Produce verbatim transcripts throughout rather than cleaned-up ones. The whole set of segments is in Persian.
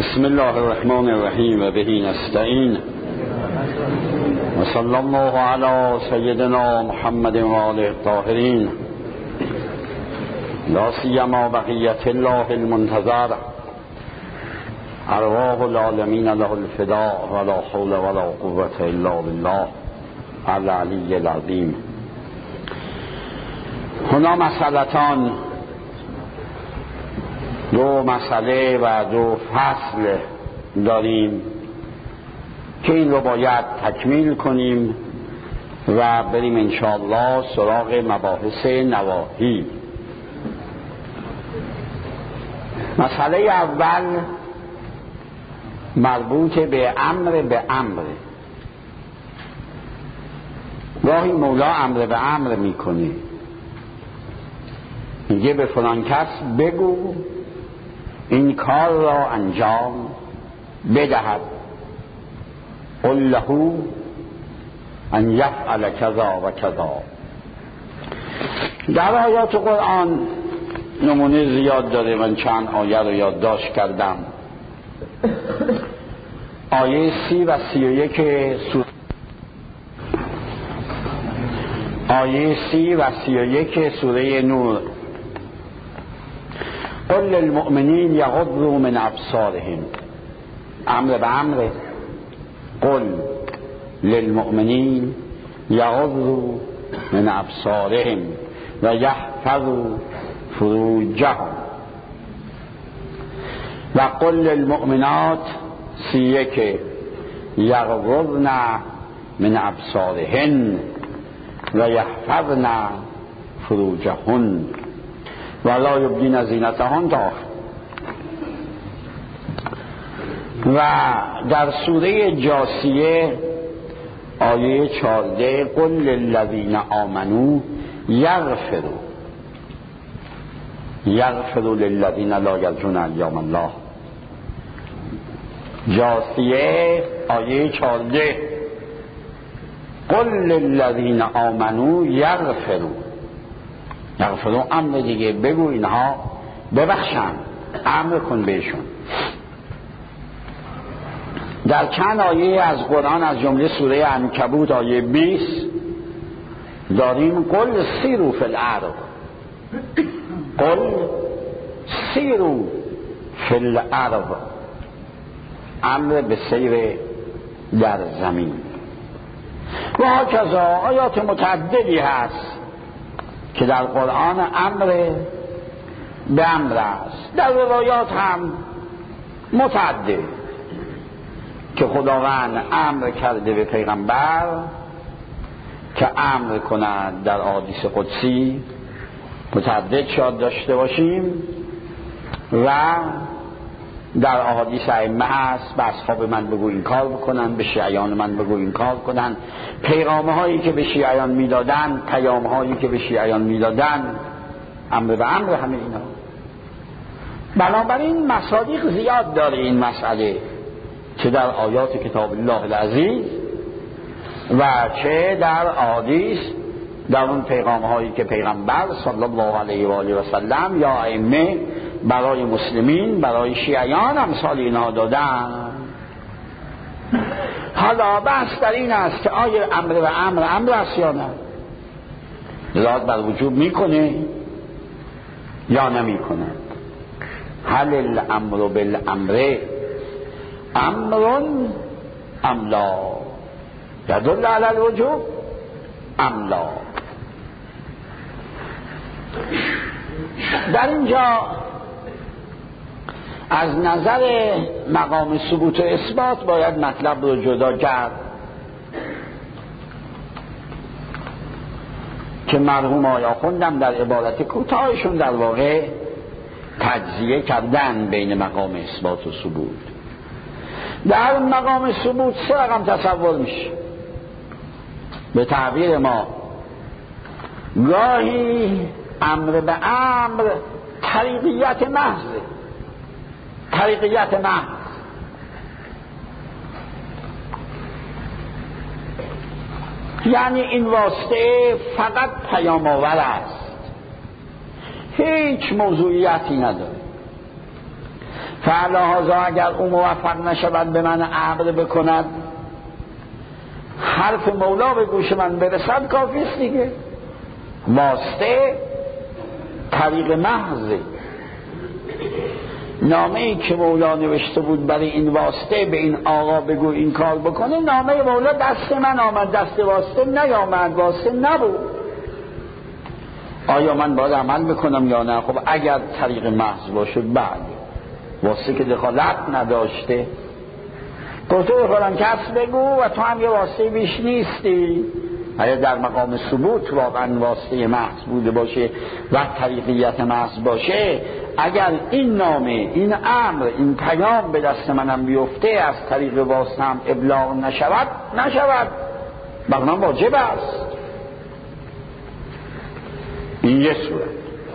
بسم الله الرحمن الرحیم و به نستعین و صلی الله علی سیدنا محمد و آله الطاهرین لا سیما بقیت الله المنتظر ارواح العالمین له الفداء ولا حول ولا قوة الا بالله العلی العظیم. هنا مسئلتان، دو مسئله و دو فصل داریم که این رو باید تکمیل کنیم و بریم انشاءالله سراغ مباحث نواهی. مسئله اول مربوط به امر به امر. گاهی مولا امر به امر میکنه، میگه به فلان کس بگو این کار را انجام بدهد، قل له ان یفعل کذا و کذا. در آیات قرآن نمونه زیاد داره، من چند آیه رو یادداشت کردم. آیه سی و سی و یک سوره آیه سی و سی و یک سوره نور: قل للمؤمنین یغضوا من ابصارهم. امر به امر. قل للمؤمنین یغضوا من ابصارهم و یحفظوا فروجهم. و قل للمؤمنات سی یک یغضضن من ابصارهن و یحفظن فروجهن ولا یبدین زینتهن. تا و در سوره جاثیه آیه چهارده: قل للذین آمنوا یغفروا یغفروا للذین لا یرجون ایام الله. جاثیه آیه چهارده: قل للذین آمنوا یغفروا. یغفروا امر دیگه، بگو اینها ببخشن، امر کن بهشون. در چند آیه از قرآن از جمله سوره عنکبوت آیه بیست داریم: قل سیروا فی الارض. قل سیروا فی الارض. امر به سیر در زمین. و هکذا آیات متعددی هست که در قرآن امر به امر است. در روایات هم متعدد که خداوند امر کرده به پیغمبر که امر کند در احادیث قدسی. متعدد شاید داشته باشیم و در احادیث ائمه هست: به اصحاب من بگو این کار بکنن، به شیعیان من بگو این کار کنن. پیغامه هایی که به شیعیان میدادن، پیام هایی که به شیعیان میدادن، امر به امر همه اینا. بنابراین مصادیق زیاد داره این مسئله، چه در آیات کتاب الله العزیز و چه در احادیث، در اون پیغامه هایی که پیغمبر صلی الله علیه و آله و سلم یا ائمه برای مسلمین، برای شیعیان امثال اینها دادن. حالا بحث در این است که آیا امر و امر امر است یا نه، دلالت بر وجوب میکنه یا نمیکنه. هل الامر بالامر امر ام لا یدل علی الوجوب ام لا. در اینجا از نظر مقام ثبوت و اثبات باید مطلب رو جدا کرد که مرحوم آیا خوندم در عبارت کوتاهشون در واقع تجزیه کردن بین مقام اثبات و ثبوت. در مقام ثبوت سه رقم تصور میشه به تعبیر ما. گاهی امر به امر طریقیت محض، طریقیت محض. یعنی این واسطه فقط پیام آور است، هیچ موضوعیتی نداره، فلهذا اگر او موفق نشود به من امر بکند، حرف مولا به گوش من برسد کافی است دیگه. واسطه طریق محضه. نامه ای که مولا نوشته بود برای این واسطه به این آقا بگو این کار بکنه، نامه مولا دست من آمد، دست واسطه نیامد، واسطه نبود. آیا من باید عمل بکنم یا نه؟ خب اگر طریق محض باشه بعد واسطه که دخالت نداشته، گفته بخورم کس بگو و تو هم یه واسطه بیش نیستی. اگر در مقام ثبوت واقعا واسطه محض بوده باشه و طریقیت محض باشه، اگر این نامه، این امر، این پیام به دست منم بیفته از طریق واسطه هم ابلاغ نشود نشود بر من واجب است. این یه صورت.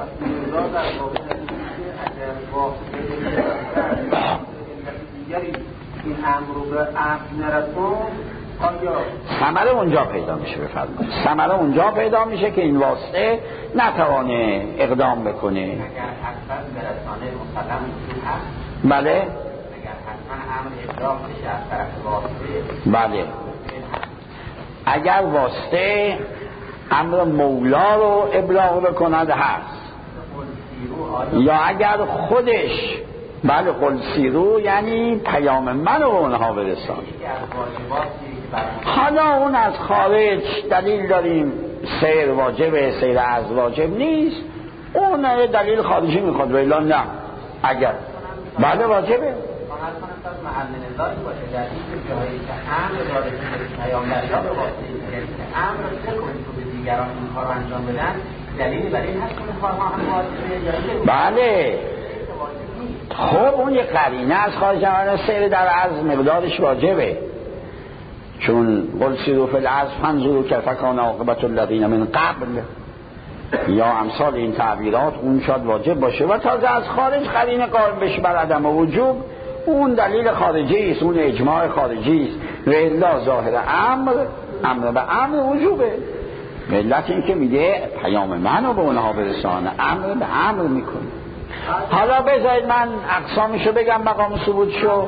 این امر رو به عقل نرسون، آیا ثمره اونجا پیدا میشه؟ بفرمایید. ثمره اونجا پیدا میشه که این واسطه نتوانه اقدام بکنه. اگر حتما برسانه مسلم وجود هست، بله، اگر حتما امر ابلاغ بشه از طرف واسطه، بله، اگر واسطه امر مولا رو ابلاغ بکند هست، یا اگر خودش، بله، قل سیرو یعنی پیام منو به اونها برسان. حالا اون از خارج دلیل داریم سیر واجبه، سیر از واجب نیست، اون دلیل خارجی میخواد ولی نه. اگر بله واجبه، محل نظاری باشه در این جایی که امر داره که پیامبر یا به واسطه امر چه کنید که به دیگران این کار رو انجام بدن، دلیلی برای این هست که این کارها هم واجبه یا بله. خب اون یه قرینه از خارج آمدن، سیر در عرض مقدارش واجبه، چون قل سیروا فی الارض فانظروا کیف کان عاقبة الذین من قبل یا امثال این تعبیرات، اون شاید واجب باشه و تازه از خارج قرینه قائم بشه بر عدم وجوب، اون دلیل خارجی است، اون اجماع خارجی است. و الا ظاهر امر امر به امر وجوبه. علت این که میگه پیام منو به اونها برسانه، امر به امر میکنه. حالا بذارید من اقسامشو بگم، مقام ثبوت شو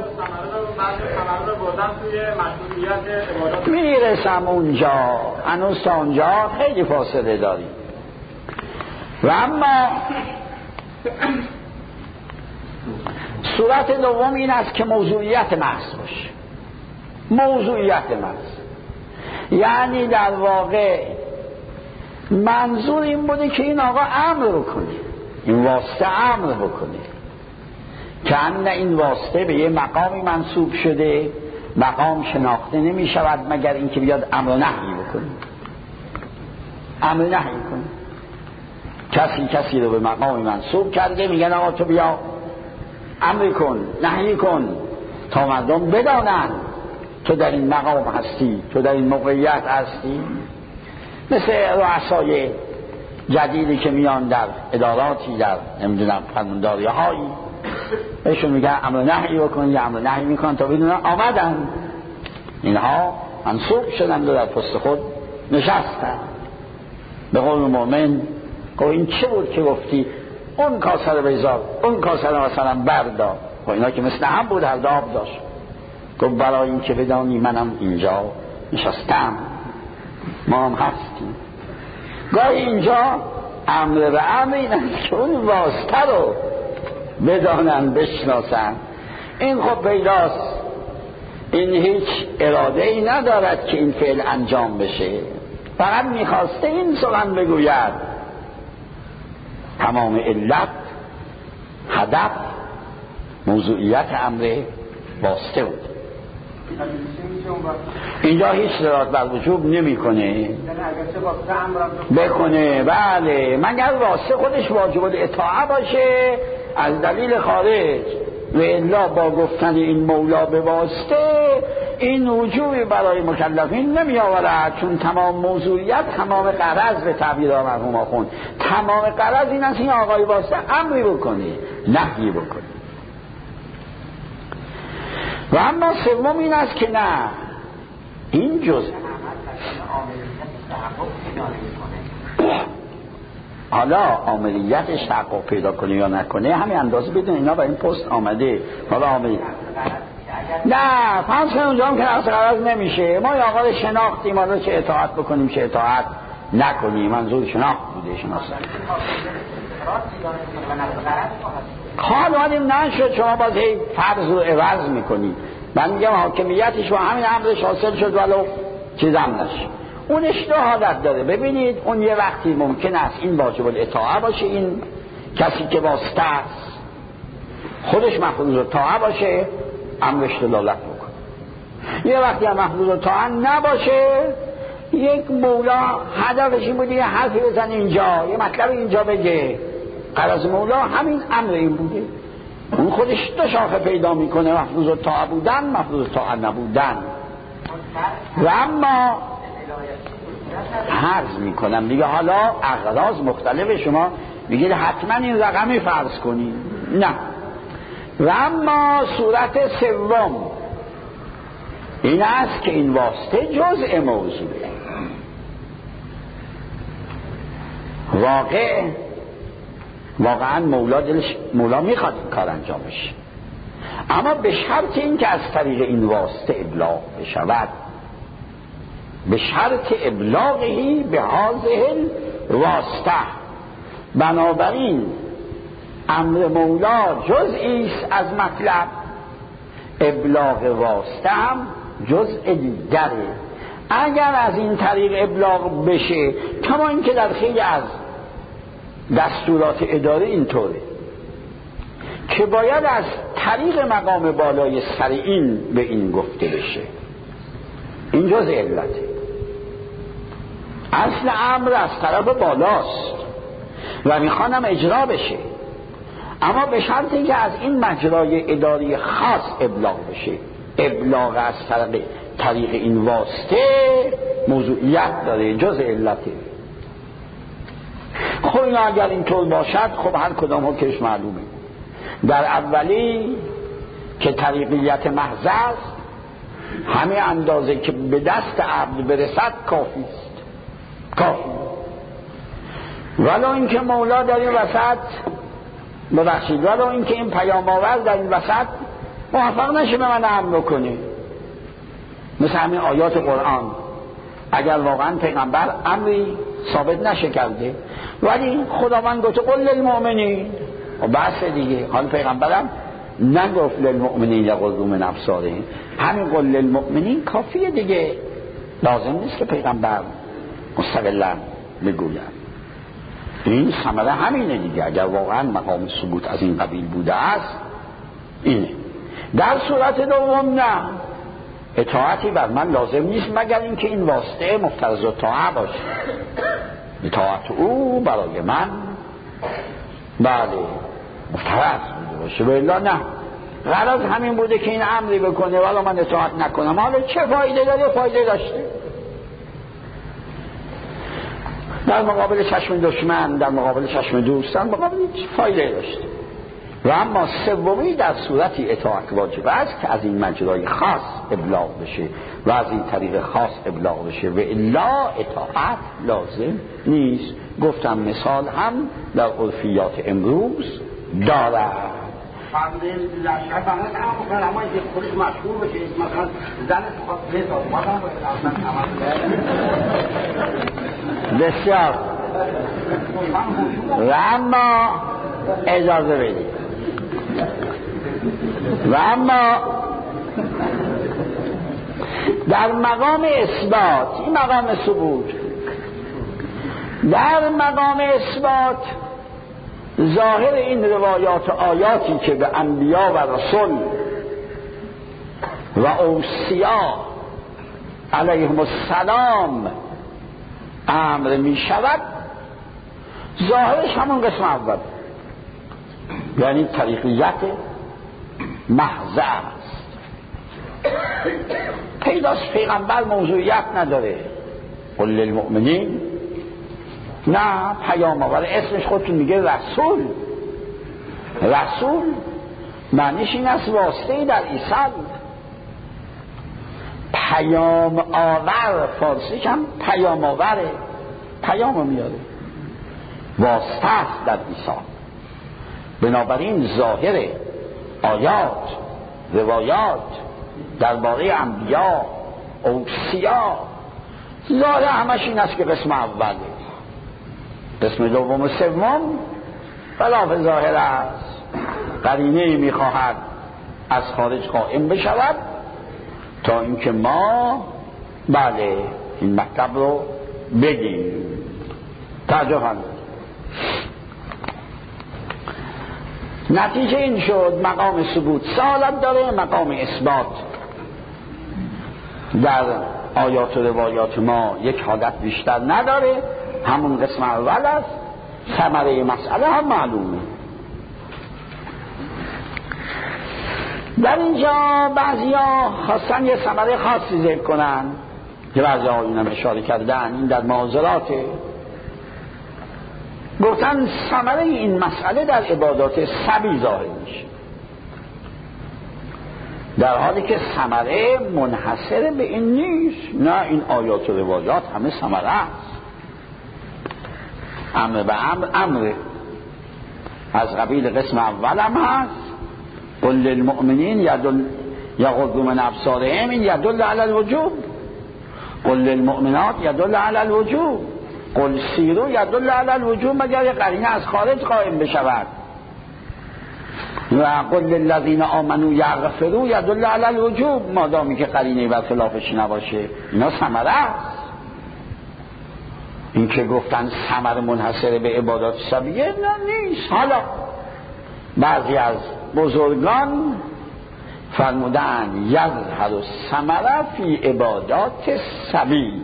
میرسم اونجا، هنوز تا اونجا خیلی فاصله داریم. و اما صورت دوم این است که موضوعیت محض باشه. موضوعیت محض یعنی در واقع منظور این بوده که این آقا امر رو کنه، این واسطه امر بکنه، که ان این واسطه به یه مقامی منصوب شده، مقام شناخته نمی شود مگر اینکه بیاد امر و نهی بکنه. امر نهی کنه، کسی کسی رو به مقامی منصوب کرده، میگن آقا تو بیا امر کن، نهی کن تا مردم بدانن تو در این مقام هستی، تو در این موقعیت هستی. مثل رؤسای جدیدی که میان در اداراتی، در نمیدونم فرمانداری هایی، بهشون میگن امر نهی بکن، یا امر نهی میکنن تا بدونن آمدن، اینها منصوب شدن و در پست خود نشستن. به قول مومن گفت این چه بود که گفتی اون کاسه رو بیزار، اون کاسه رو مثلا بردار. خب اینا که مثل هم بود، هر داب داشت. گفت برای این که بدانی منم اینجا نشستم، ما هم هستیم. گاهی اینجا امر به امر این است که اون واسطه رو بدانن، بشناسن. این خب پیداست، این هیچ اراده ای ندارد که این فعل انجام بشه، فقط میخواسته این سخن بگوید. تمام علت، هدف، موضوعیت امر واسطه بود. اینجا هیچ دلالت بر وجوب نمیکنه بکنه، بله، مگر واسطه خودش واجب الاطاعه باشه از دلیل خارج. و الا با گفتن این مولا به واسطه این وجوبی برای مکلفین نمی آورد، چون تمام موضوعیت، تمام غرض به تعبیر مرحوم آخوند، تمام غرض این است این آقای واسطه امری بکنه، نهی بکنه. و اما سوم این است که نه، این جزء حالا عملیتش تحقق پیدا کنه یا نکنه همین اندازه بدون اینا برای این پست آمده. حالا عملی نه فرض کنیم اونجا هم که نقص قرض نمیشه، ما یا آقا شناختیم حالا چه اطاعت بکنیم چه اطاعت نکنیم، منظور شناخت بوده شناختن. حال وادیم نشد شما باز هی فرض رو عوض میکنید. من میگم حاکمیتش و همین امرش حاصل شد ولو چیزم نشه. اونش دو حالت داره. ببینید اون یه وقتی ممکن است این واجب الاطاعه باشه، این کسی که واسطه است خودش مفروض الطاعه باشه امرش دلالت بکنه. یه وقتی هم مفروض الطاعه نباشه، یک مولا هدفش این بوده یه حرفی بزن اینجا، یه مطلب اینجا بگه، غرض مولا همین امر این بوده. اون خودش دو شاخه پیدا میکنه، مفروض الطاعه بودن مفروض الطاعه نبودن. و اما حرز میکنم دیگه حالا اغراض مختلف شما میگید حتما این رقمی فرض کنید، نه. و اما صورت سوم این است که این واسطه جزء موضوعه، واقع واقعا مولا دلش مولا میخواد این کار انجام بشه، اما به شرط این که از طریق این واسطه ابلاغ بشود، به شرط ابلاغی به هذه واسطه. بنابراین امر مولا جزئی است از مطلب، ابلاغ واسطه هم جزء دیگره. اگر از این طریق ابلاغ بشه، کما اینکه در خیلی از دستورات اداره اینطوره که باید از طریق مقام بالای سر این به این گفته بشه، این جزء علته. اصل امر از طرف بالاست و میخوانم اجرا بشه، اما به شرطی که از این مجرای اداری خاص ابلاغ بشه. ابلاغ از طریق طریق این واسطه موضوعیت داره، جزء علته. خب این اگر اینطور باشد خب هر کدام حکمش معلومه. در اولی که طریقیت محض است، همه اندازه که به دست عبد برسد کافی است، کافی. ولو اینکه مولا در این وسط ببخشید ولو اینکه این پیام آور در این وسط موفق نشه به من امر کنه، مثل همین آیات قرآن. اگر واقعا پیغمبر امری ثابت نشه کرده ولی خداوند گفته قل للمؤمنین، و بس دیگه حال پیغمبرم نگفت للمؤمنین یغضوا من ابصارهم، همین قل للمؤمنین کافیه دیگه، لازم نیست که پیغمبر مستقلا بگوید. این ثمره همینه دیگه. اگر واقعا مقام ثبوت از این قبیل بوده است اینه. در صورت دوم نه، اطاعتی بر من لازم نیست مگر اینکه این واسطه مفترض الطاعه باشه، اطاعت او برای من بله مفترض بوده باشه، و الا نه. غرض همین بوده که این امری بکنه ولی من اطاعت نکنم، حالا چه فایده داره؟ فایده داشته در مقابل چشم دشمن، در مقابل چشم دوستان، مقابل هیچ فایده داشته. و اما سومی در صورتی اطاعت واجب است که از این مجرای خاص ابلاغ بشه و از این طریق خاص ابلاغ بشه، و الا اطاعت لازم نیست. گفتم مثال هم در عرفیات امروز داره. بسیار. و اما اجازه بدید و اما در مقام اثبات، این مقام ثبوت، در مقام اثبات ظاهر این روایات و آیاتی که به انبیا و رسول و اوصیا علیهم السلام امر می شود، ظاهرش همون قسم اول، یعنی طریقیت محض است. پیداست پیغمبر موضوعیت نداره، قل للمؤمنین، نه پیام آور، اسمش خودتون میگه رسول. رسول معنیش این است واسطه‌ای در ایصال. پیام آور فارسیش هم پیام آوره، پیامو میاره. واسطه است در ایثار. بنابراین ظاهر آیات روایات درباره انبیا اوصیا ظاهر همش این است که قسم اوله، قسم دوم و سوم خلاف ظاهر است. قرینه میخواهد از خارج قائم بشود تا اینکه ما بله این مطلب رو بگیم. توجه کنید. نتیجه این شد مقام ثبوت سالت داره، مقام اثبات در آیات و روایات ما یک حالت بیشتر نداره، همون قسم اول است. ثمره مسئله هم معلومه. در اینجا بعضیا خواستن یه ثمره خاصی ذکر کنن که بعضیا اینم اشاره کردن، این در معاذراته. گفتن ثمره این مسئله در عبادات سبی ظاهر میشه، در حالی که ثمره منحصر به این نیست. نه، این آیات و روایات همه ثمره است. امر به امر امره، از قبیل قسم اول هم هست قل للمؤمنین یدل یغضوا من ابصارهم، این یدل علی الوجوب. قل للمؤمنات یدل علی الوجوب. قل سیروا یدل علی الوجوب، مگر قرینه از خارج قائم بشود. و قل للذین آمنوا یغفروا یدل علی الوجوب، مادامی که قرینه بر خلافش نباشه. اینا ثمره است. این که گفتن ثمره منحصر به عبادات سبیه نه نیست. حالا بعضی از بزرگان فرمودن یظهر الثمره فی عبادات سبی.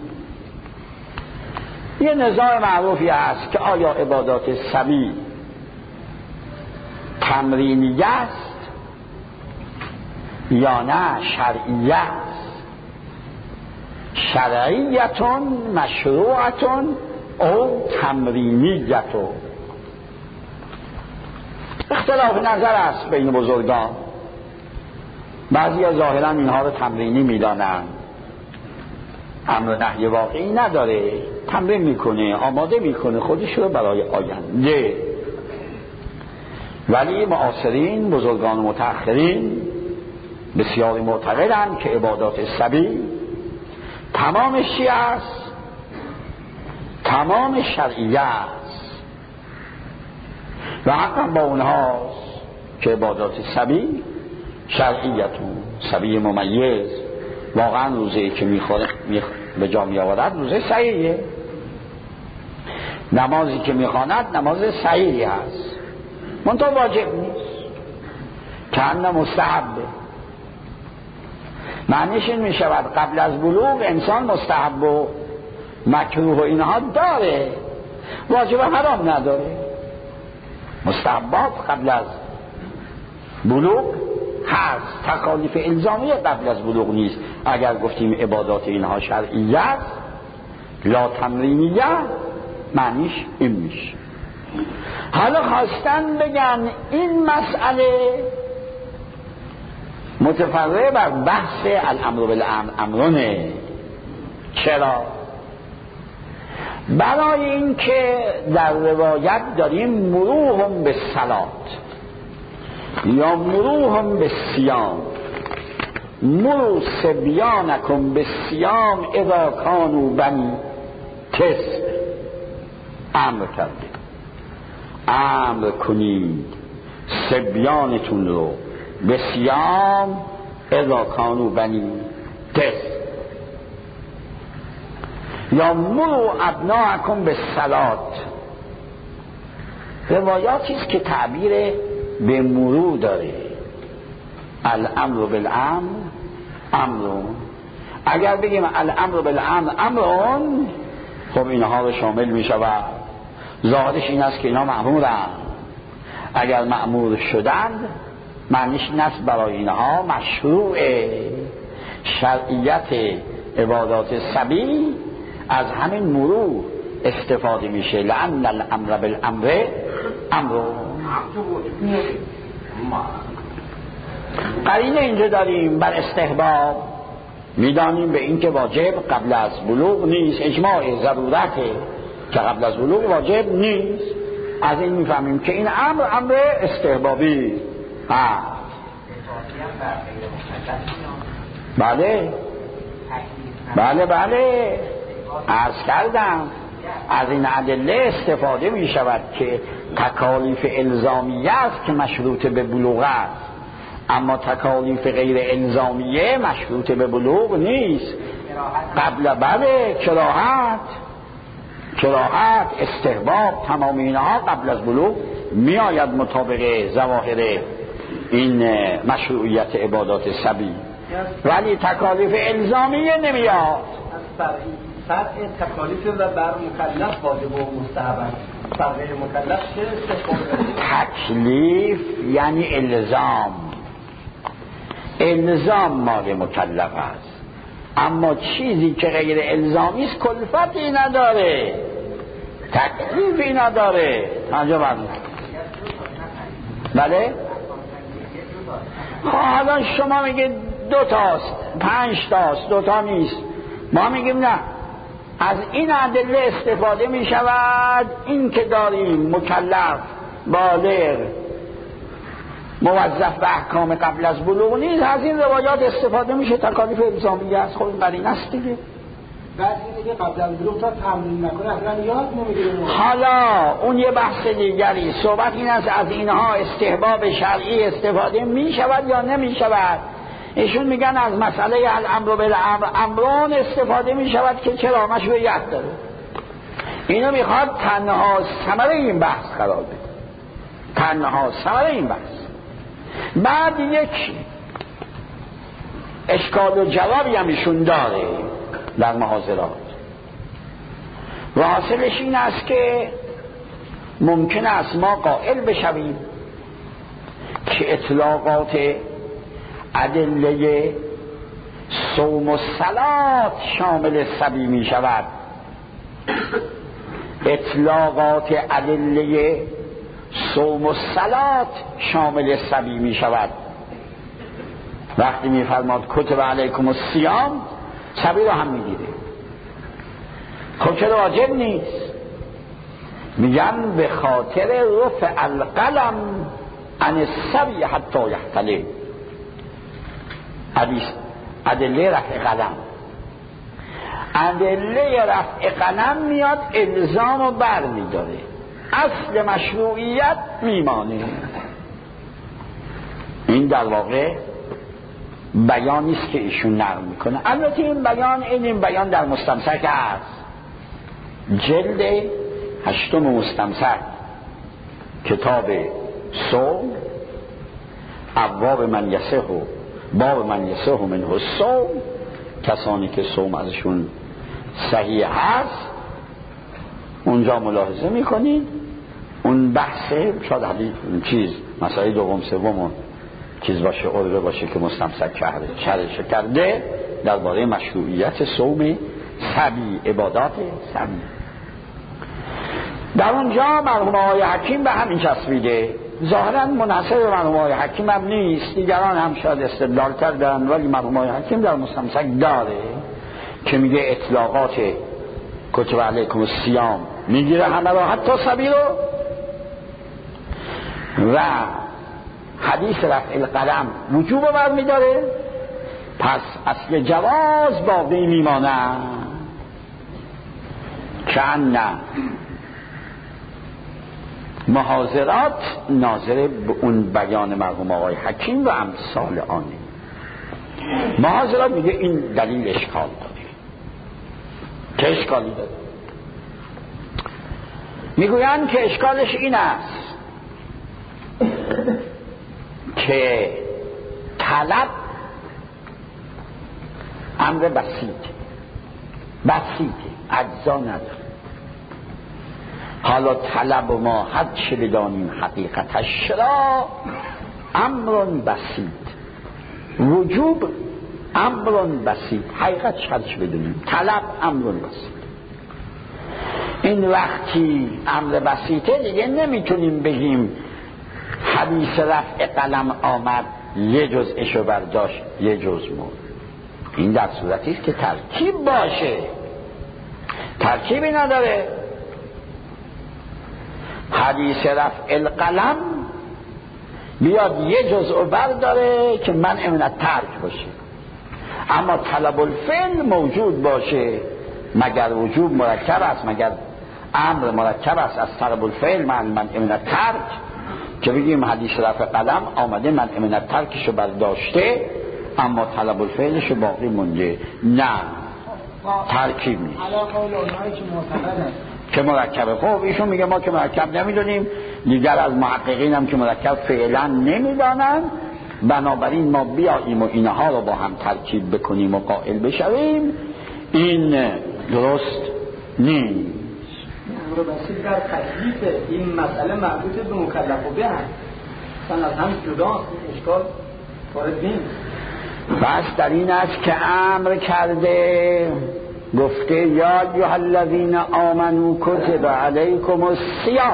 یه نظام معروفی هست که آیا عبادات سبی تمرینیه است یا نه شرعیه است. شرعیتون مشروعتون او تمرینیتون. اختلاف نظر است بین بزرگان. بعضی ها ظاهرا اینها رو تمرینی میدانند، امر نهی واقعی نداره، تمرین میکنه، آماده میکنه خودش رو برای آینده. ولی معاصرین بزرگان متأخرین بسیار معتقدند که عبادات سبی تمام شیعه است، تمام شرعیه است و حقا با اونهاست که عبادات سبی شرعیتون سبی ممیز واقعا روزه که میخوره میخ... به جا میآورد روزه صحیحه. نمازی که میخواند نماز صحیحی هست، منتها واجب نیست، کنه مستحبه. معنیش این میشود قبل از بلوغ انسان مستحب و مکروه و اینها داره، واجب حرام نداره. مستحبات قبل از بلوغ هست، تکالیف الزامی قبل از بلوغ نیست. اگر گفتیم عبادات اینها شرعیه لا تمرینیه، معنیش این میشه. حالا خواستن بگن این مسئله متفرع بر بحث الامر بالامر امرونه. چرا؟ برای اینکه در روایت داریم مروهم به صلات یا مروهم به صیام، مرو صبیانکم به صیام اذا کانوا بنی تسع. امر کردیم امر کنید صبیانتون رو به صیام اذا کانوا بنی تسع، یا مرو ابناءکم به صلات. روایاتی است که تعبیر به مرو داره. الامر بالامر امرون. اگر بگیم الامر بالامر امرون، خب اینها رو شامل می شود. ظاهرش این است که اینا مأمورند. اگر مأمور شدند معنیش این است برای اینها مشروع شرعیت عبادات سبیل از همین مرو استفاده میشه. لأن الامر بالامر امرون. قرینه اینجا داریم بر استحباب، میدانیم به این که واجب قبل از بلوغ نیست، اجماع ضرورته که قبل از بلوغ واجب نیست. از این میفهمیم که این امر امر استحبابی. ها بله بله بله عرض کردم از این ادله استفاده می شود که تکالیف الزامیه است که مشروط به بلوغ است، اما تکالیف غیر الزامیه مشروط به بلوغ نیست. قبل بله کراهت کراهت استحباب تمام اینها قبل از بلوغ می آید مطابق ظواهر این مشروعیت عبادات صبی، ولی تکالیف الزامیه نمیاد. فرع تکالیف و بر مکلف واجب و مستحب است، بر غیر مکلف چه تکلیف یعنی الزام، الزام مال مکلف است، اما چیزی که غیر الزامی است کلفتی نداره، تکلیفی نداره. آنجا بله بله حالا شما میگید دو تاست پنج تاست دو تا نیست، ما میگیم نه، از این ادله استفاده می شود این که داریم مکلف بالغ موظف به احکام قبل از بلوغ نیست، از این روایات استفاده میشه، تکالیف الزامیه است. خب این قرینه است دیگه. بعد اینه که قبل از بلوغ تا تمرین نکنه اصلا یاد نمیگیره. حالا اون یه بحث دیگری، صحبت این است از اینها استحباب شرعی استفاده می شود یا نمی شود. ایشون میگن از مسئله الامر بالامر امران استفاده می شود که چرا مشروعیت داره. اینو میخواد تنها ثمره این بحث قرار بده، تنها ثمره این بحث. بعد یک اشکال و جوابی هم ایشون داره در محاضرات و حاصلش این است که ممکن است ما قائل بشویم که اطلاقات ادله صوم و صلات شامل صبی می شود، اطلاقات ادله صوم و صلات شامل صبی می شود. وقتی می فرماد کتب علیکم الصیام صبی رو هم می گیره. خب چرا واجب نیست؟ میگن به خاطر رفع القلم عن الصبی حتی یحتلم. حدیث ادله رفع قلم، ادله رفع قلم میاد الزام و بر میداره، اصل مشروعیت میمانه. این در واقع بیانی است که ایشون نقل میکنه. البته این بیان این, این بیان در مستمسک هست، جلد هشتم مستمسک کتاب صوم، ابواب من یصح باب من یصح منه الصوم، کسانی که صوم ازشون صحیح هست اونجا ملاحظه میکنید. اون بحث شاید حدیث چیز مسائل دوم سوم چیز باشه، عربه باشه که مستمسک کرده شرح کرده درباره مشروعیت صوم صبی، عبادات صبی. در اونجا مرحوم آقای حکیم به همین چسبیده، ظاهرا منحصر به مرحوم آقای حکیم هم نیست، دیگران هم شاید استدلال کردن، ولی مرحوم آقای حکیم در مستمسک داره که میگه اطلاقات کتب علیکم الصیام میگیره همه را حتی صبی رو، و حدیث رفع القلم وجوب رو برمیداره، پس اصل جواز باقی میمانه. چند نه محاضرات ناظر به اون بیان مرحوم آقای حکیم و امثال آنه. محاضرات میگه این دلیل اشکال داره. که اشکالی داره؟ میگویند که اشکالش این است که طلب امر بسیط بسیطه، اجزا نداره. حالا طلب ما هر چه بدانیم حقیقتش را امر بسیط، وجوب امر بسیط، حقیقتش هر چه بدونیم طلب امر بسیط. این وقتی امر بسیطه دیگه نمیتونیم بگیم حدیث رفع قلم آمد یه جزءشو برداشت یه جزء مرد. این در صورتی است که ترکیب باشه، ترکیبی نداره. حدیث رفع القلم بیاد یه جزء برداره که منع من الترک باشه، اما طلب الفعل موجود باشه، مگر وجوب مرکب است، مگر امر مرکب است از طلب الفعل من منع من الترک، که بگیم حدیث رفع قلم آمده منع من الترکشو برداشته اما طلب الفعلشو باقی مونده. نه، ترکیب نیست که مرکبه. خب ایشون میگه ما که مرکب نمیدونیم، دیگر از محققین هم که مرکب فعلا نمیدانن، بنابراین ما بیاییم و اینها رو با هم ترکیب بکنیم و قائل بشویم، این درست نیست. رو بسید در تکلیف این مسئله مربوط به مکلف و به هم مثلا از هم جدا اشکال وارد نیست. بس در این است که امر کرده، گفته یا ایها الذین آمنوا کتب علیکم الصیام،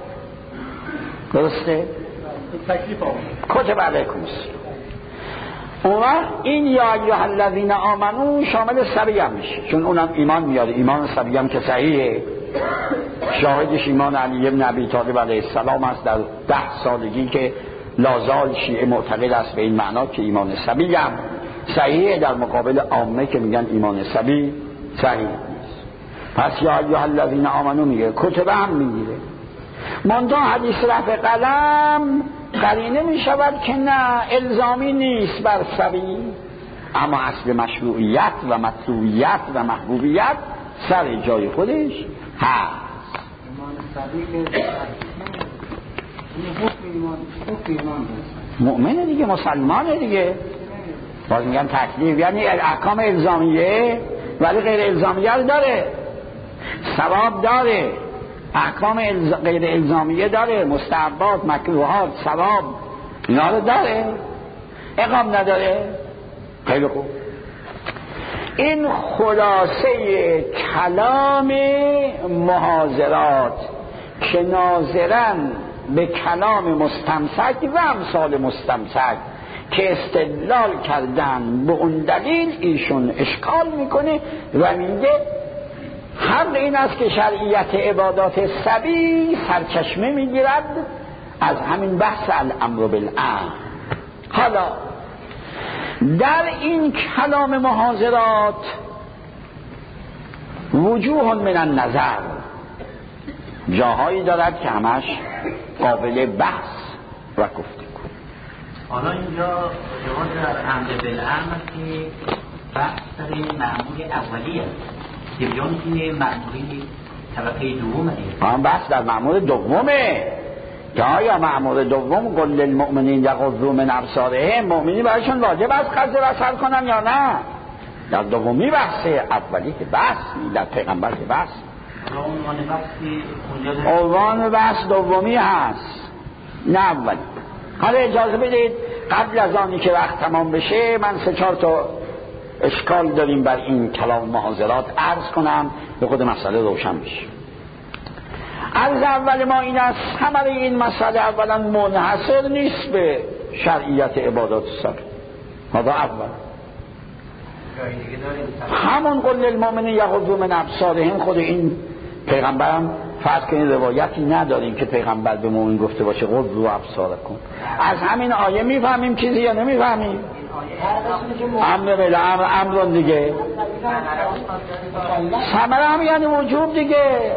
درسته؟ تکلیف آمد کتب علیکم الصیام. اون این یا ایها الذین آمنوا شامل سبی هم میشه، چون اونم ایمان میاره. ایمان سبی هم که صحیحه، شاهدش ایمان علی بن ابی طالب علیه السلام است در ده سالگی که لازال شیعه معتقد است به این معنا که ایمان سبی هم صحیحه، در مقابل عامه که میگن ایمان سبی صحیح نیست. پس یا ایها الذین آمنو میگه، کتب هم میگیره. منتها حدیث رفع قلم قرینه میشود که نه، الزامی نیست بر سبی، اما اصل مشروعیت و مطلوبیت و محبوبیت سر جای خودش هست. مؤمنه دیگه، مسلمانه دیگه. باز میگن تکلیف یعنی احکام الزامیه ولی غیر الزامیه داره، ثواب داره، احکام الز... غیر الزامیه داره، مستحبات، مکروهات، ثواب اینا رو داره، اقام نداره. خیلی خوب، این خلاصه کلام محاضرات که ناظرن به کلام مستمسک و امثال مستمسک که استدلال کردن به اون دلیل ایشون اشکال میکنه و میگه حق این است که شرعیت عبادات سبی سرچشمه میگیرد از همین بحث الامر بالامر. حالا در این کلام محاضرات وجوه من النظر، جاهایی دارد که همش قابل بحث و گفتگو. حالا اینجا جواز در امر بالامر که بحث در این معمول اولی است که بیان که معمولی طبقه دومه، آن بحث در معمول دومه که آیا معمول دوم قل للمؤمنین یغضوا من ابصارهم، مؤمنین برایشون واجب است خرج بصر کنن یا نه؟ در دومی بحثه، اولی که بحث در پیغمبر که بحث. عنوان بحث دومی هست نه اولی. حالا اجازه بدید قبل از آنی که وقت تمام بشه من سه چهار تا اشکال داریم بر این کلام محاضرات عرض کنم به خود مسئله روشن بشه. عرض اول ما این است، ثمره این مسئله اولا منحصر نیست به شرعیت عبادات سبی. هذا اول. همون قل للمؤمنین یغضوا من ابصارهم، خود این پیغمبرم فرض کنید روایتی نداریم که پیغمبر به مؤمن گفته باشه غضوا ابصارکم. از همین آیه میفهمیم چیزی یا نمیفهمیم؟ امر بالامر امر دیگه، ثمره هم یعنی وجوب دیگه.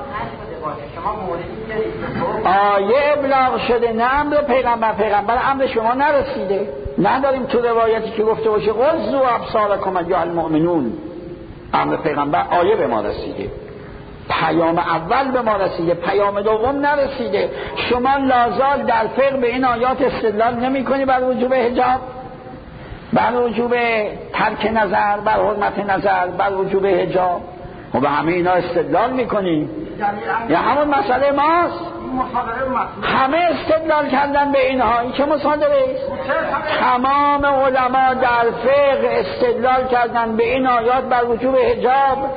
آیه ابلاغ شده نه امر پیغمبر، پیغمبر امر شما نرسیده. نداریم تو روایتی که گفته باشه غضوا ابصارکم ایها المؤمنون. امر پیغمبر آیه به ما رسیده، پیام اول به ما رسیده، پیام دوم نرسیده. شما لازال در فقه به این آیات استدلال نمی کنی بر وجوب حجاب، بر وجوب ترک نظر، بر حرمت نظر، بر وجوب حجاب و به همه اینا استدلال میکنی؟ یا همون مسئله ماست؟ همه استدلال کردن به اینها. این چه مصادره است؟ تمام علما در فقه استدلال کردن به این آیات بر وجوب حجاب.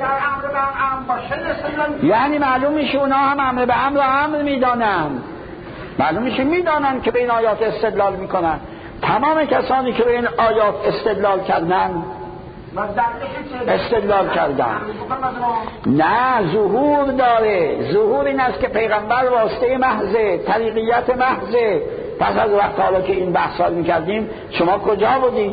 یعنی معلوم میشه اونا هم امر به امر و امر میدانن، معلوم میشه میدانن که به این آیات استدلال میکنن. تمام کسانی که به این آیات استدلال کردن استدلال کردن. نه، ظهور داره. ظهور این است که پیغمبر واسطه محضه، طریقیت محضه. پس از وقت حالا که این بحث ها میکردیم شما کجا بودید؟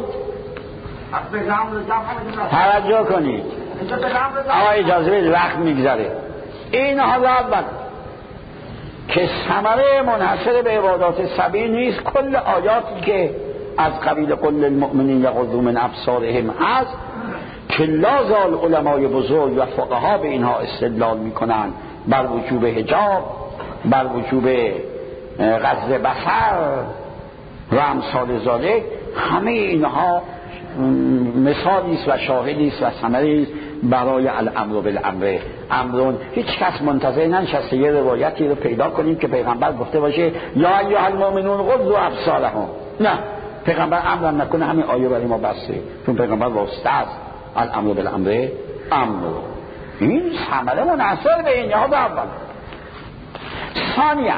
توجه کنید آقا، اجازه بدید وقت میگذره. این حالا اول که ثمره منحصر به عبادات سبعی نیست. کل آیاتی که از قبیل قل المؤمنین یغضوا من ابصارهم هست که لا زال علمای بزرگ و فقها به اینها استدلال میکنن بر وجوب حجاب، بر وجوب غض بصر و امثال ذالک. همه اینها مثالی است و شاهدی است و ثمری است برای الامر بالامر. امرون هیچ کس منتظر ننشسته یه روایتی رو پیدا کنیم که پیغمبر گفته باشه یا ایها المؤمنون غضوا ابصارهم. نه، پیغمبر امر نکنه همین آیه برای ما بسه، چون پیغمبر واسطه است الامر بالامر امر. این ثمره منحصر به این ها. اول ثانیا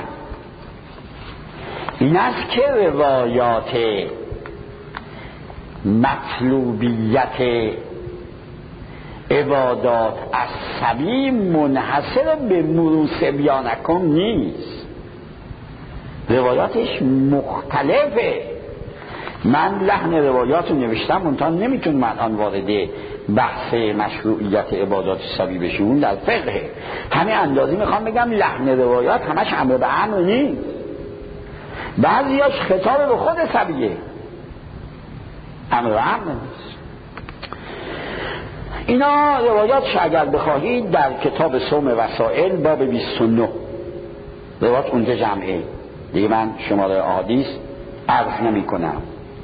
این است که روایات مطلوبیت عبادات از سبیل منحصر به مروس بیانکم نیست، روایاتش مختلفه. من لحن روایات رو نوشتم منتها نمیتونم الان وارد بحث مشروعیت عبادات سبیل بشون در فقه. همه اندازی میخوام بگم لحن روایات همش امر به امر نیست، بعضیاش خطاب به خود سبیه، امر به امر نیست. اینا روایاتش اگر بخواهید در کتاب صوم وسائل باب بیست و نه روایات اونجا جمعه دیگه، من شماره احادیث عرض نمی کنم.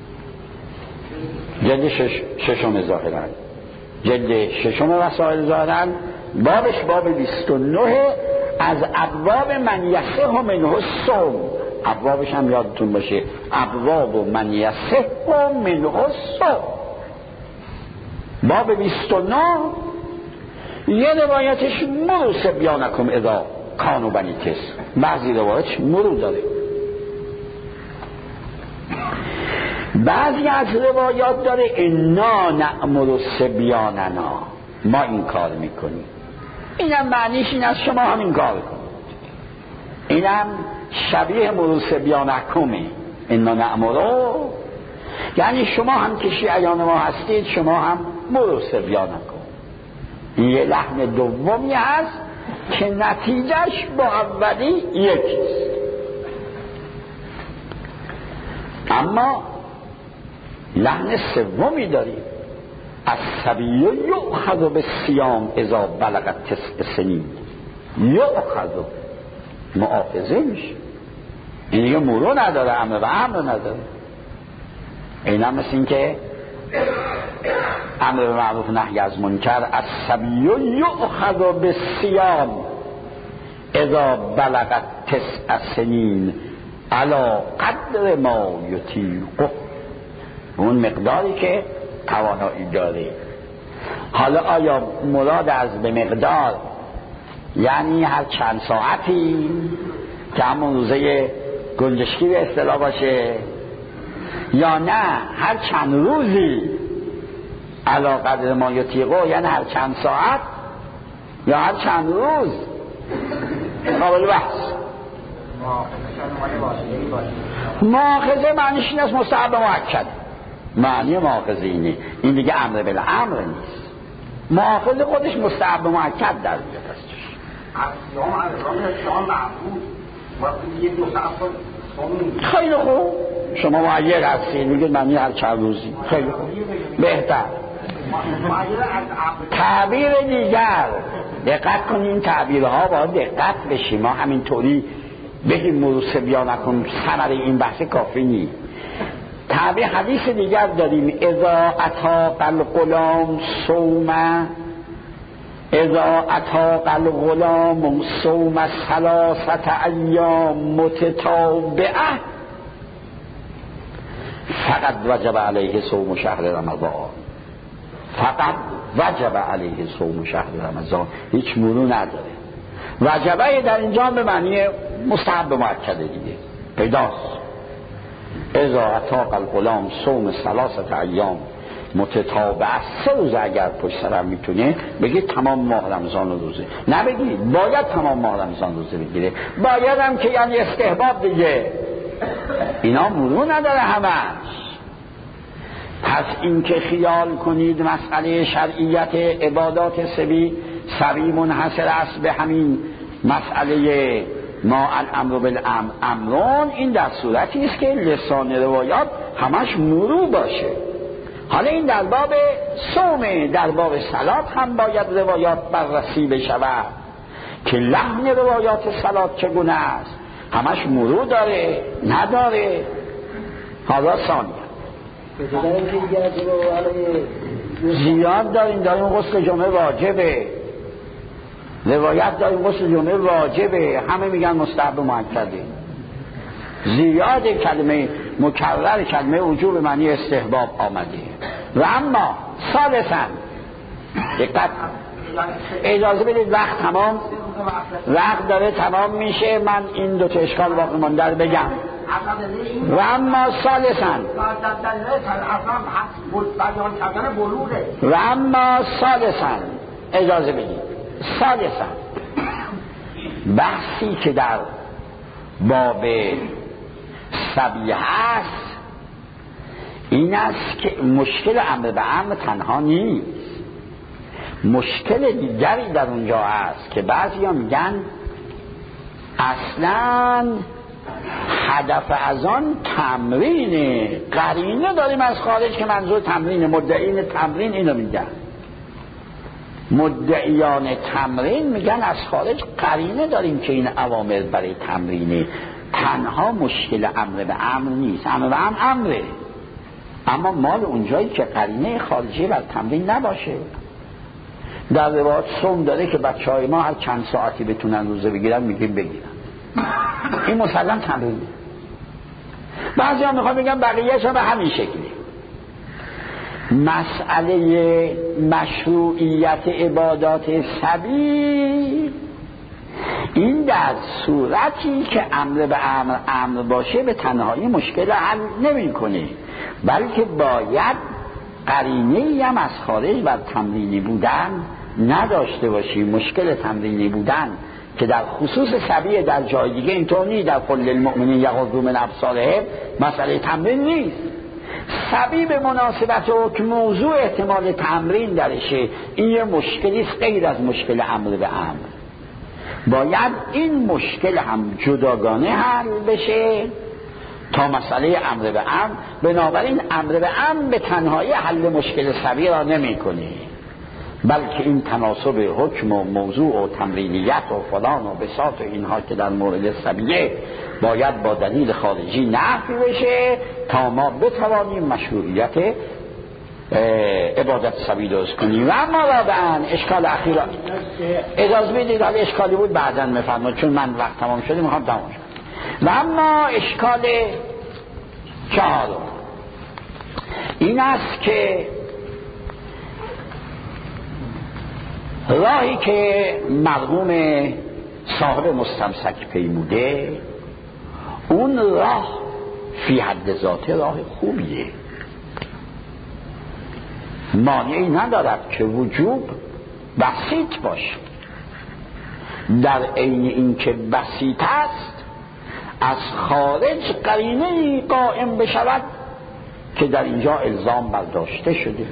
جلد شش ششم ظاهرا جلد ششم وسائل ظاهرا بابش باب بیست و نه از ابواب من یصح منه الصوم. ابوابش هم یادتون باشه، ابواب من یصح منه الصوم. باب بیست و نه یه روایتش مروس بیانکم اذا کانوا بنی کس، بعضی روایتش مرو داره. بعضی از روایات داره انا نأمر صبیاننا، ما این کار میکنیم. اینم معنیش این است شما هم این کار کنید. اینم شبیه مرو صبیانکمه، انا نأمر، یعنی شما هم که شیعیان ما هستید شما هم مرو صبیانکم. این یه لحن دومی هست که نتیجهش با اولی یکیست. اما لحن سومی داریم، الصبی یؤخذ بالصیام اذا بلغت تسع سنین. یؤخذ مؤاخذه میشه، این دیگه مرو نداره، امر به امر نداره. این هم مثل این که امر به معروف نهی از منکر، الصبی یؤخذ بالصیام اذا بلغت تسع سنین علی قدر ما یطیقه، اون مقداری که توانایی داره. حالا آیا مراد از به مقدار یعنی هر چند ساعتی که همون روزه گنجشکی به اصطلاح باشه، یا نه هر چند روزی علی قدر ما یطیقه یعنی هر چند ساعت یا هر چند روز؟ قابل بحث. مؤاخذه معنیش این است مستحب مؤکد، معنی مؤاخذه اینه. این دیگه امر بالامر نیست. مؤاخذه خودش مستحب مؤکد در بیاد ازش. خیلی خوب، شما معید هستید میگید معنی هر چند روزی، خیلی خوب، بهتر. تعبیر دیگر دقت کنین، تعبیرها باید دقت بشیم. ما همینطوری بگیم مروس بیانکم ثمره این بحث کافی نیست. تعبیر حدیث دیگر داریم، اذا اتاق الغلام صوم اذا اتاق الغلام صوم ثلاثه ایام متتابعه فقط وجب علیه صوم شهر رمضان، فقط وجب علیه صوم شهر رمضان، هیچ مرو نداره. وجبه در اینجا به معنی مستحب مؤکده دیگه پیداست. اذا اتاق الغلام صوم ثلاثه ایام، متتابع سه روز اگر پشت سرم میتونه بگه تمام ماه رمضان روزه، نه بگی باید تمام ماه رمضان روزه بگیره، باید هم که یعنی استحباب دیگه، اینا مرور نداره همش. پس این که خیال کنید مسئله شرعیت عبادات سبی سبی منحصر است به همین مسئله ما الامر بالامر امرون، این در صورتی است که لسان روایات همش مرور باشه. حالا این در باب صوم، در باب صلات هم باید روایات بررسی بشود که لحن روایات صلات چگونه است، همش مرور داره نداره. حالا ثانیه زیاد داریم داریم غسل جمعه واجبه، روایت داریم غسل جمعه واجبه، همه میگن مستحب و مؤکده. زیاد کلمه مکرر کلمه وجوب معنی استحباب آمده. و اما ثالثاً دقت اجازه بدید وقت تمام وقت داره تمام میشه، من این دو تا اشکال باقی مانده رو بگم. و اما ثالثاً و اما ثالثاً اجازه بدید ثالثاً بحثی که در باب سبیه است این است که مشکل امر به امر تنها نیست، مشکل دیگری در اونجا است که بعضی ها میگن اصلا هدف از آن تمرینه، قرینه داریم از خارج که منظور تمرینه، مدعین تمرین اینو میگن، مدعیان تمرین میگن از خارج قرینه داریم که این اوامر برای تمرینه، تنها مشکل امر به امر نیست، امر به امر امره، اما مال اونجایی که قرینه خارجی بر تمرین نباشه. در روایات صوم داره که بچه های ما هر چند ساعتی بتونن روزه بگیرن میگیم بگیرن، این مسلم تمرینه. بعضی ها میخوان بگن بقیهش هم به همین شکلی. مسئله مشروعیت عبادات سبیل این در صورتی که امر به امر امر باشه به تنهایی مشکل حل نمی کنه، بلکه باید قرینه‌ای هم از خارج بر تمرینی بودن نداشته باشی. مشکل تمرینی بودن که در خصوص سبیه در جای دیگه اینطور نیست، در کل المؤمنین یغضوا من ابصارهم مسئله تمرین نیست. سبی به مناسبت و که موضوع احتمال تمرین درشه، این یه مشکلی است غیر از مشکل امر به امر. باید این مشکل هم جداگانه حل بشه تا مسئله امر به امر. بنابراین امر به امر به تنهایی حل مشکل سبی را نمی کنه، بلکه این تناسب حکم و موضوع و تمرینیت و فلان و بساط و اینها که در مورد سبیه باید با دلیل خارجی نفی بشه تا ما بتوانیم مشروعیت عبادت سبیل درست کنیم. و اما رابعاً اشکال اخیر اجازه بدید، حالا اشکالی بود بعداً میفرمایید چون من وقت تمام شده میخوام تمام شد. و اما اشکال چهارم این است که راهی که مرحوم صاحب مستمسک پیموده اون راه فی حد ذاته راه خوبیه، مانعی ندارد که وجوب بسیط باشه، در عین اینکه بسیط است از خارج قرینه‌ای قائم بشود که در اینجا الزام برداشته شده،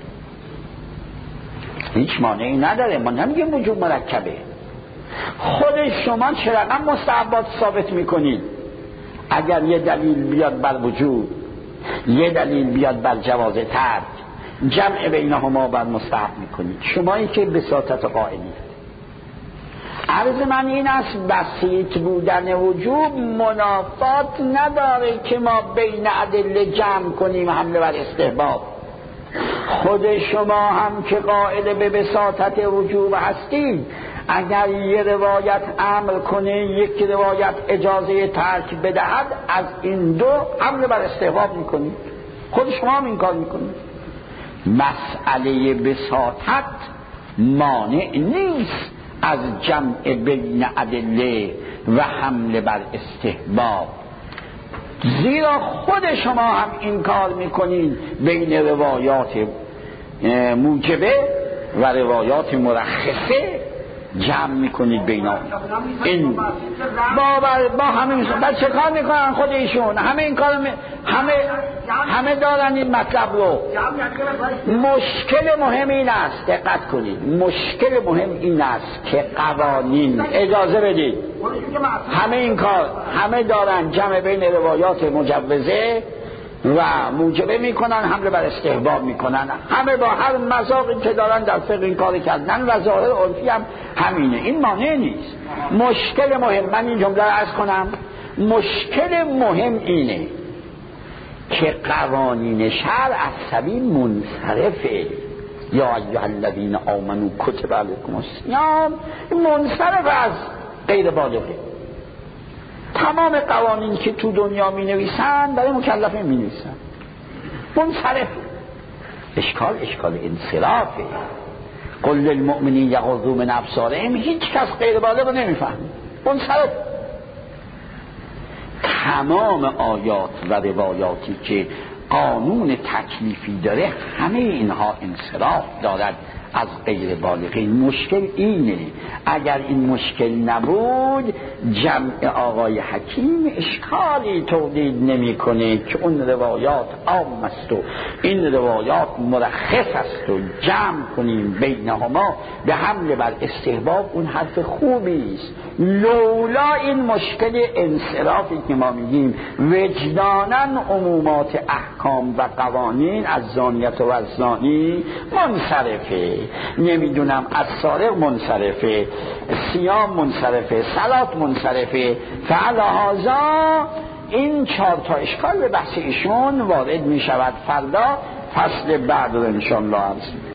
هیچ مانعی نداره. ما نمیگیم وجوب مرکبه، خود شما چه رقم مستحبات ثابت میکنید؟ اگر یه دلیل بیاد بر وجوب، یه دلیل بیاد بر جواز ترک، جمع بینهما بر مستحب میکنید، شمایی که بساطت قائلید. عرض من این است بسیط بودن وجوب منافات نداره که ما بین ادله جمع کنیم حمله بر استحباب. خود شما هم که قائل به بساطت وجوب هستید، اگر یه روایت امر کنه یک روایت اجازه ترک بدهد، از این دو حمله بر استحباب میکنید، خود شما هم این کار میکنید. مسئله بساطت مانع نیست از جمع بین ادله و حمله بر استحباب. زیرا خود شما هم این کار میکنید بین روایات موجبه و روایات مرخصه جمع میکنید بینا. این با با همین بعد چه کار میکنن خود ایشون؟ همه این کار می... همه همه دارن این مطلب رو. مشکل مهم این است، دقت کنید، مشکل مهم این است که قوانین، اجازه بدید، همه این کار همه دارن جمع بین روایات مجوزه و موجبه میکنن، حمله بر استحباب میکنن، همه با هر مذاقی که دارن در فقه این کاری کردن و ظاهر عرفی هم همینه. این مانع نیست. مشکل مهم، من این جمله رو عرض کنم، مشکل مهم اینه که قوانین شرع عصبی منصرفه. یا ایها الذین آمنوا کتب علیکم الصیام، منصرف از غیر بالغه. تمام قوانین که تو دنیا می نویسن برای مکلفه می نویسن منصرف. اشکال اشکال انصرافه. قل للمؤمنین یغضوا من ابصارهم، هیچ کس غیر بالغ نمی فهمه، منصرف. تمام آیات و روایاتی که قانون تکلیفی داره همه اینها انصراف دارد از غیر بالغین. مشکل اینه، اگر این مشکل نبود جمع آقای حکیم اشکالی تولید نمیکنه که اون روایات عام است و این روایات مرخص است و جمع کنیم بینهما به حمل بر استحباب. اون حرف خوبی است، لولا این مشکل انصرافی که ما میگیم وجداناً عمومات احکام و قوانین از زانیت و از زانی منصرفه، نمیدونم از سارق منصرفه، صیام منصرفه، صلات منصرفه. فعلهذا این چهار تا اشکال به بحث ایشون وارد می شود. فردا فصل بعد رو انشاءالله عرض